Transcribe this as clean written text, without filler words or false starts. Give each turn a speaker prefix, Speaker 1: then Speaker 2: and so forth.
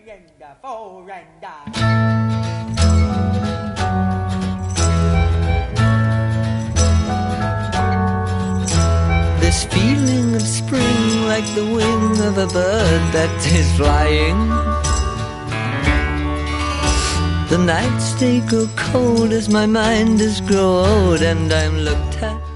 Speaker 1: and 4 and
Speaker 2: This feeling of spring, like the wing of a bird that is flying. The nights they grow cold as my mind has grown old, and I'm looked at